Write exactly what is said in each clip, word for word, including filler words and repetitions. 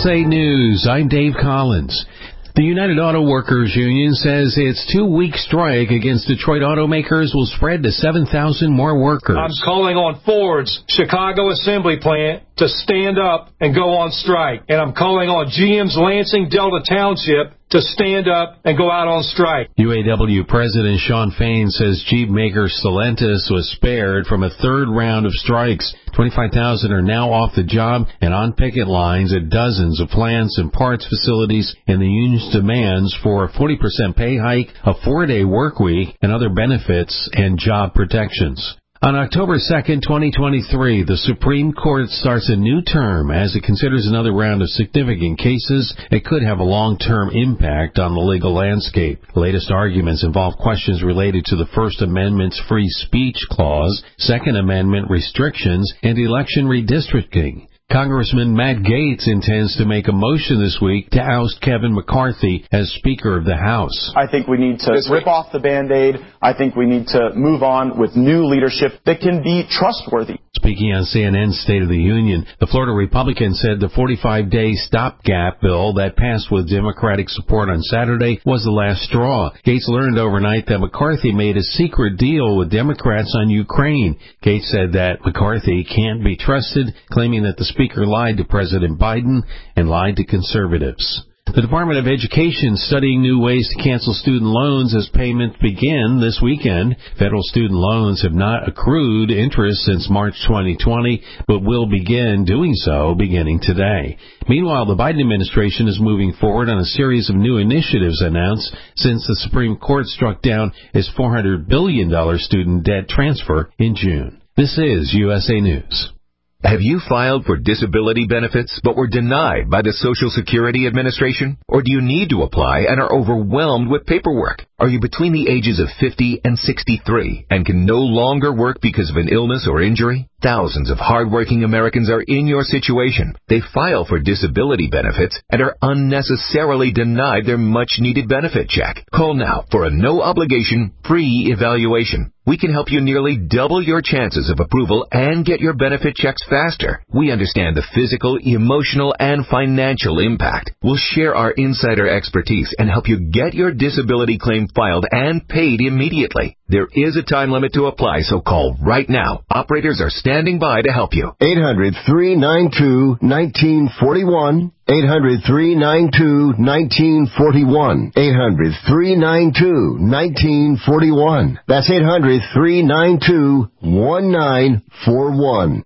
S A News, I'm Dave Collins. The United Auto Workers Union says its two-week strike against Detroit automakers will spread to seven thousand more workers. I'm calling on Ford's Chicago assembly plant to stand up and go on strike. And I'm calling on G M's Lansing Delta Township to stand up and go out on strike. U A W President Shawn Fain says Jeep maker Stellantis was spared from a third round of strikes. twenty-five thousand are now off the job and on picket lines at dozens of plants and parts facilities, and the union's demands for a forty percent pay hike, a four-day work week, and other benefits and job protections. On October second, twenty twenty-three, the Supreme Court starts a new term as it considers another round of significant cases that could have a long-term impact on the legal landscape. The latest arguments involve questions related to the First Amendment's free speech clause, Second Amendment restrictions, and election redistricting. Congressman Matt Gaetz intends to make a motion this week to oust Kevin McCarthy as Speaker of the House. I think we need to rip off the Band-Aid. I think we need to move on with new leadership that can be trustworthy. Speaking on C N N's State of the Union, the Florida Republican said the forty-five day stopgap bill that passed with Democratic support on Saturday was the last straw. Gaetz learned overnight that McCarthy made a secret deal with Democrats on Ukraine. Gaetz said that McCarthy can't be trusted, claiming that the Speaker lied to President Biden and lied to conservatives. The Department of Education is studying new ways to cancel student loans as payments begin this weekend. Federal student loans have not accrued interest since March twenty twenty, but will begin doing so beginning today. Meanwhile, the Biden administration is moving forward on a series of new initiatives announced since the Supreme Court struck down its four hundred billion dollars student debt transfer in June. This is U S A News. Have you filed for disability benefits but were denied by the Social Security Administration? Or do you need to apply and are overwhelmed with paperwork? Are you between the ages of fifty and sixty-three and can no longer work because of an illness or injury? Thousands of hardworking Americans are in your situation. They file for disability benefits and are unnecessarily denied their much-needed benefit check. Call now for a no-obligation, free evaluation. We can help you nearly double your chances of approval and get your benefit checks faster. We understand the physical, emotional, and financial impact. We'll share our insider expertise and help you get your disability claim filed and paid immediately. There is a time limit to apply, so call right now. Operators are standing by to help you. eight hundred, three nine two, one nine four one. eight hundred, three nine two, one nine four one. eight hundred, three nine two, one nine four one. That's eight hundred, three nine two, one nine four one.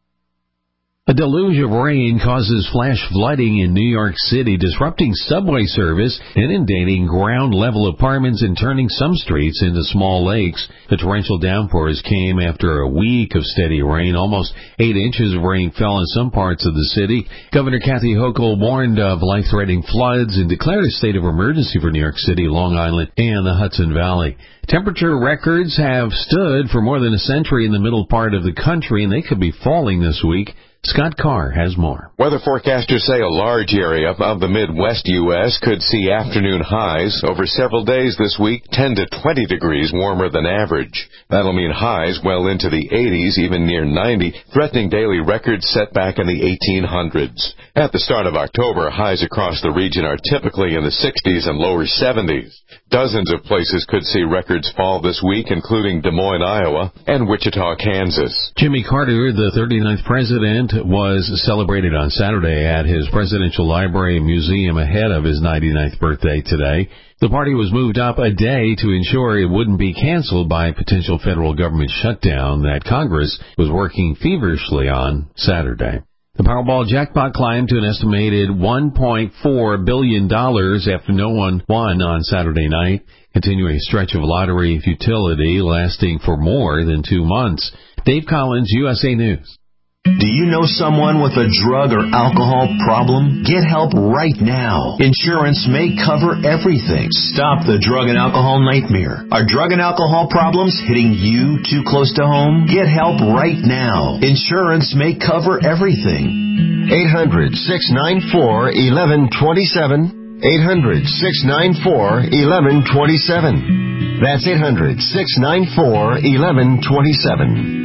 A deluge of rain causes flash flooding in New York City, disrupting subway service, inundating ground-level apartments, and turning some streets into small lakes. The torrential downpours came after a week of steady rain. Almost eight inches of rain fell in some parts of the city. Governor Kathy Hochul warned of life-threatening floods and declared a state of emergency for New York City, Long Island, and the Hudson Valley. Temperature records have stood for more than a century in the middle part of the country, and they could be falling this week. Scott Carr has more. Weather forecasters say a large area of the Midwest U S could see afternoon highs over several days this week, ten to twenty degrees warmer than average. That'll mean highs well into the eighties, even near ninety, threatening daily records set back in the eighteen hundreds. At the start of October, highs across the region are typically in the sixties and lower seventies. Dozens of places could see records fall this week, including Des Moines, Iowa, and Wichita, Kansas. Jimmy Carter, the thirty-ninth president, was celebrated on Saturday at his Presidential Library and Museum ahead of his ninety-ninth birthday today. The party was moved up a day to ensure it wouldn't be canceled by a potential federal government shutdown that Congress was working feverishly on Saturday. The Powerball jackpot climbed to an estimated one point four billion dollars after no one won on Saturday night, continuing a stretch of lottery futility lasting for more than two months. Dave Collins, U S A News. Do you know someone with a drug or alcohol problem? Get help right now. Insurance may cover everything. Stop the drug and alcohol nightmare. Are drug and alcohol problems hitting you too close to home? Get help right now. Insurance may cover everything. eight hundred, six nine four, one one two seven. eight hundred, six nine four, one one two seven. That's eight hundred, six nine four, one one two seven.